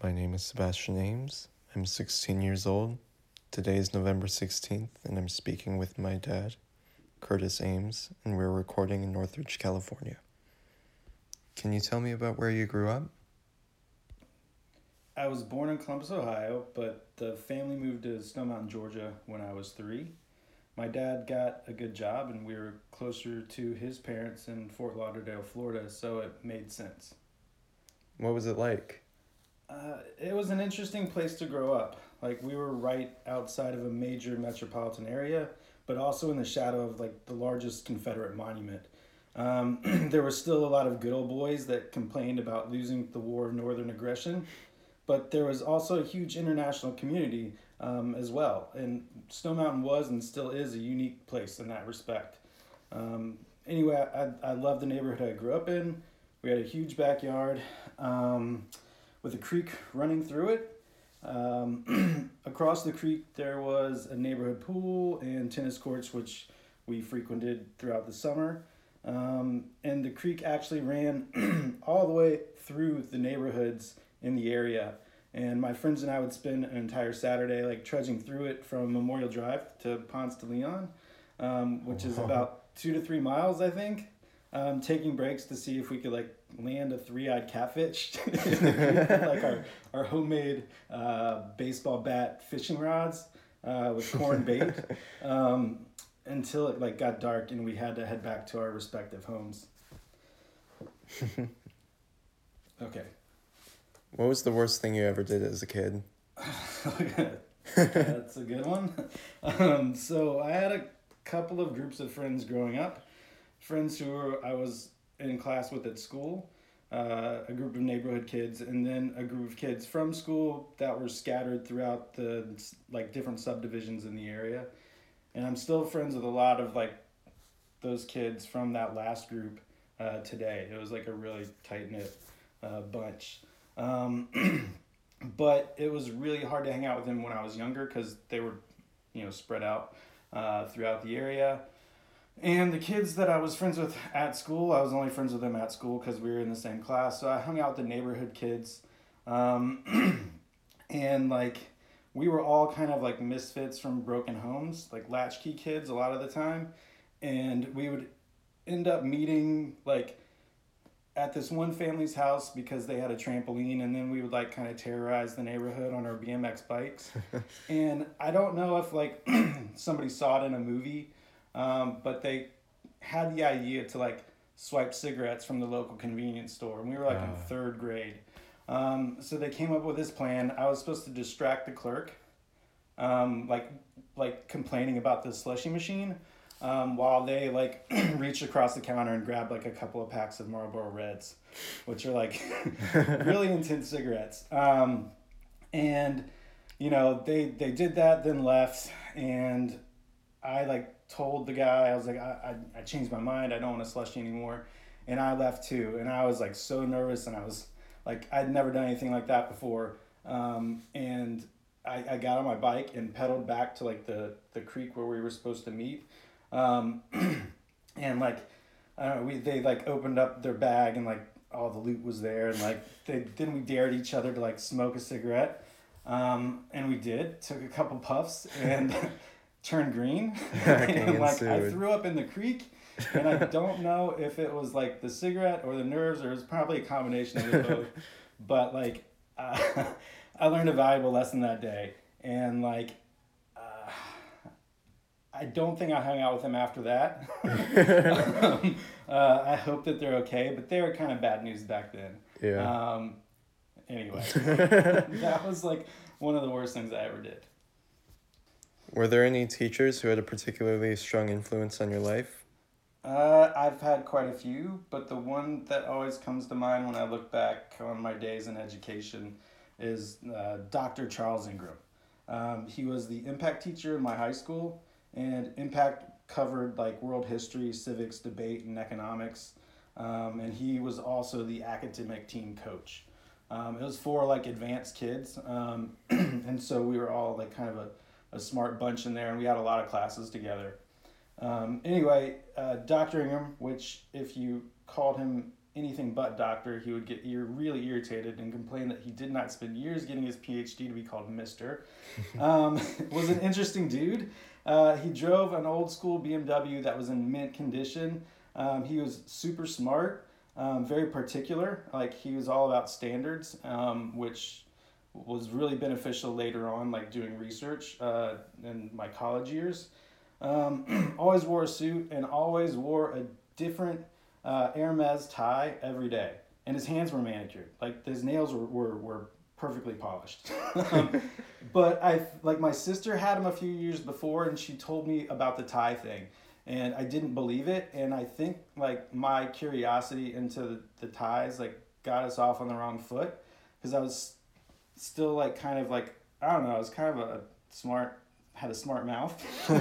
My name is Sebastian Ames. I'm 16 years old. Today is November 16th, and I'm speaking with my dad, Curtis Ames, and we're recording in Northridge, California. Can you tell me about where you grew up? I was born in Columbus, Ohio, but the family moved to Snow Mountain, Georgia when I was 3. My dad got a good job, and we were closer to his parents in Fort Lauderdale, Florida, so it made sense. What was it like? It was an interesting place to grow up. Like, we were right outside of a major metropolitan area, but also in the shadow of like the largest Confederate monument. There were still a lot of good old boys that complained about losing the War of Northern Aggression, but there was also a huge international community as well. And Snow Mountain was and still is a unique place in that respect. Anyway, I love the neighborhood I grew up in. We had a huge backyard with a creek running through it. Across the creek, there was a neighborhood pool and tennis courts, which we frequented throughout the summer. And the creek actually ran all the way through the neighborhoods in the area. And my friends and I would spend an entire Saturday like trudging through it from Memorial Drive to Ponce de Leon, which is about 2 to 3 miles, I think. Taking breaks to see if we could like land a 3-eyed catfish, like our homemade baseball bat fishing rods with corn bait, until it like got dark and we had to head back to our respective homes. Okay. What was the worst thing you ever did as a kid? That's a good one. So I had a couple of groups of friends growing up. Friends who I was in class with at school, a group of neighborhood kids, and then a group of kids from school that were scattered throughout the like different subdivisions in the area. And I'm still friends with a lot of like those kids from that last group today. It was like a really tight-knit bunch. But it was really hard to hang out with them when I was younger because they were, spread out throughout the area. And the kids that I was friends with at school, I was only friends with them at school because we were in the same class. So I hung out with the neighborhood kids. And like we were all kind of like misfits from broken homes, like latchkey kids a lot of the time. And we would end up meeting like at this one family's house because they had a trampoline, and then we would like kind of terrorize the neighborhood on our BMX bikes. And I don't know if like somebody saw it in a movie, but they had the idea to like swipe cigarettes from the local convenience store, and we were like in 3rd grade. So they came up with this plan. I was supposed to distract the clerk, like complaining about the slushie machine, while they like reached across the counter and grabbed like a couple of packs of Marlboro Reds, which are like really intense cigarettes. And they did that, then left, and I like told the guy, I was like, I changed my mind. I don't want to slushie anymore. And I left too. And I was like so nervous, and I was like, I'd never done anything like that before. And I got on my bike and pedaled back to like the creek where we were supposed to meet. And like, they like opened up their bag and like all the loot was there. And like, we dared each other to like smoke a cigarette. And we did, took a couple puffs and turned green. And like I threw up in the creek, and I don't know if it was like the cigarette or the nerves, or it was probably a combination of the both. But like I learned a valuable lesson that day, and like I don't think I hung out with them after that. I hope that they're okay, but they were kind of bad news back then. Yeah. Anyway, that was like one of the worst things I ever did. Were there any teachers who had a particularly strong influence on your life? I've had quite a few, but the one that always comes to mind when I look back on my days in education is Dr. Charles Ingram. He was the impact teacher in my high school, and impact covered like world history, civics, debate, and economics. And he was also the academic team coach. It was for like advanced kids, and so we were all like kind of a smart bunch in there, and we had a lot of classes together. Anyway, Dr. Ingram, which if you called him anything but doctor, he would get really irritated and complain that he did not spend years getting his PhD to be called Mister. Was an interesting dude. He drove an old school BMW that was in mint condition. He was super smart, very particular. Like he was all about standards, which was really beneficial later on, like doing research in my college years. Always wore a suit and always wore a different Hermes tie every day. And his hands were manicured. Like his nails were perfectly polished. But my sister had him a few years before, and she told me about the tie thing. And I didn't believe it. And I think like my curiosity into the ties like got us off on the wrong foot, because I was still like kind of like, I don't know, I was kind of had a smart mouth.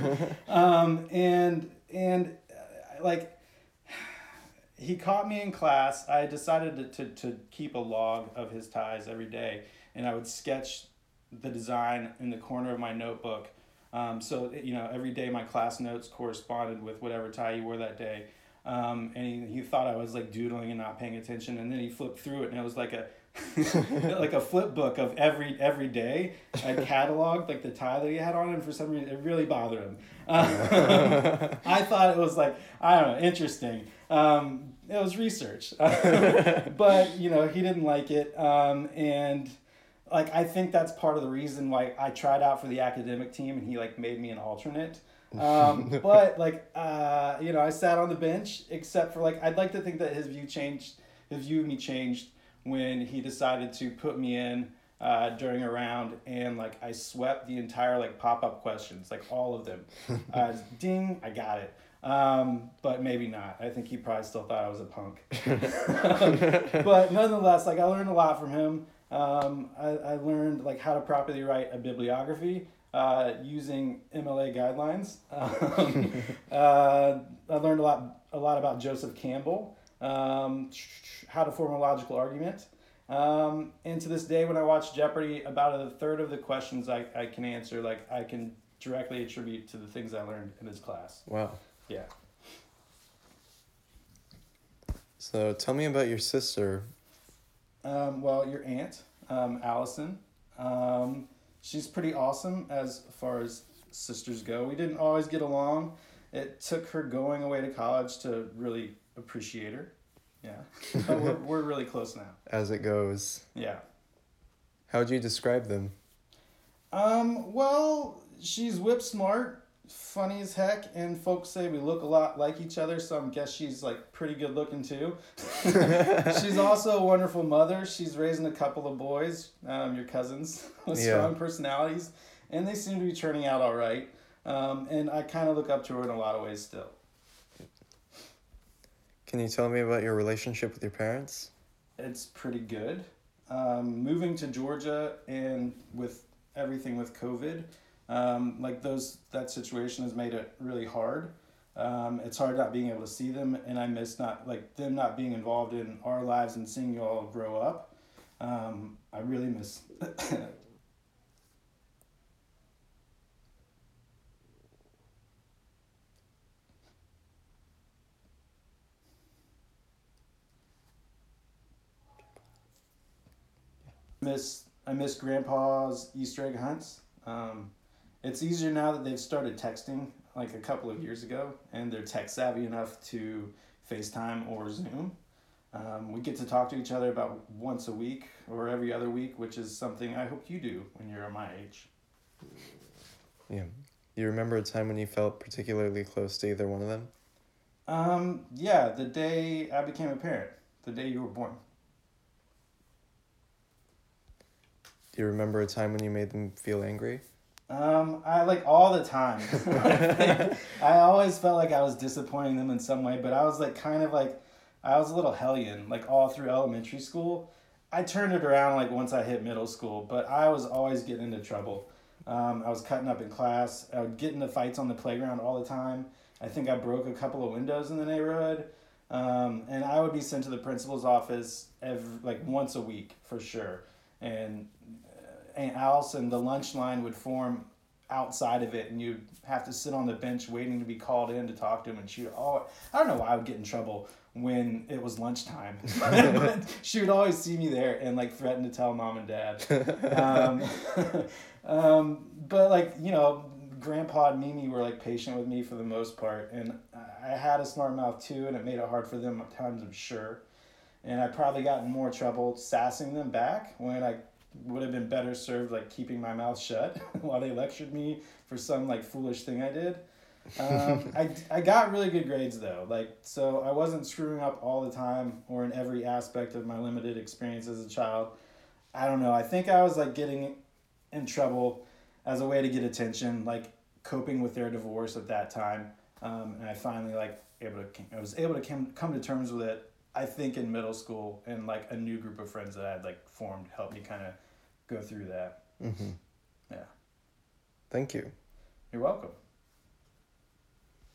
Like he caught me in class. I decided to keep a log of his ties every day, and I would sketch the design in the corner of my notebook. So every day my class notes corresponded with whatever tie he wore that day. And he thought I was like doodling and not paying attention, and then he flipped through it, and it was like a like a flip book of every day. I cataloged like the tie that he had on, and for some reason it really bothered him. I thought it was like, I don't know, interesting. It was research, but he didn't like it, and like I think that's part of the reason why I tried out for the academic team, and he like made me an alternate. But like I sat on the bench, except for like I'd like to think that his view of me changed when he decided to put me in during a round, and like I swept the entire like pop-up questions, like all of them. Ding, I got it. But maybe not. I think he probably still thought I was a punk. But nonetheless, like I learned a lot from him. I learned like how to properly write a bibliography using MLA guidelines. I learned a lot about Joseph Campbell, how to form a logical argument. And to this day, when I watch Jeopardy, about a third of the questions I can answer, like I can directly attribute to the things I learned in his class. Wow. Yeah. So tell me about your sister. Well, your aunt, Allison, she's pretty awesome as far as sisters go. We didn't always get along. It took her going away to college to really appreciate her. Yeah. But we're really close now. As it goes. Yeah. How would you describe them? Well, she's whip smart, funny as heck, and folks say we look a lot like each other, so I guess she's like pretty good looking too. She's also a wonderful mother. She's raising a couple of boys, your cousins, with strong personalities, and they seem to be turning out all right. And I kind of look up to her in a lot of ways still. Can you tell me about your relationship with your parents? It's pretty good. Moving to Georgia and with everything with COVID, that situation has made it really hard. It's hard not being able to see them, and I miss them not being involved in our lives and seeing you all grow up. I really miss. I miss Grandpa's Easter egg hunts. It's easier now that they've started texting like a couple of years ago, and they're tech savvy enough to FaceTime or Zoom. We get to talk to each other about once a week or every other week, which is something I hope you do when you're my age. Yeah. Do you remember a time when you felt particularly close to either one of them? Yeah, the day I became a parent, the day you were born. Do you remember a time when you made them feel angry? I like all the time. I always felt like I was disappointing them in some way, but I was I was a little hellion, like all through elementary school. I turned it around like once I hit middle school, but I was always getting into trouble. I was cutting up in class. I would get into fights on the playground all the time. I think I broke a couple of windows in the neighborhood. And I would be sent to the principal's office once a week for sure. And Aunt Allison, the lunch line would form outside of it, and you'd have to sit on the bench waiting to be called in to talk to him. And she would I don't know why I would get in trouble when it was lunchtime. But she would always see me there and like threaten to tell mom and dad. But like, you know, Grandpa and Mimi were like patient with me for the most part, and I had a smart mouth too, and it made it hard for them at times, I'm sure. And I probably got in more trouble sassing them back when I would have been better served like keeping my mouth shut while they lectured me for some like foolish thing I did. I got really good grades though, like, so I wasn't screwing up all the time or in every aspect of my limited experience as a child. I don't know, I think I was like getting in trouble as a way to get attention, like coping with their divorce at that time. And I finally I was able to come to terms with it, I think, in middle school, and like a new group of friends that I had like formed helped me kind of go through that. Mm-hmm. Yeah. Thank you. You're welcome.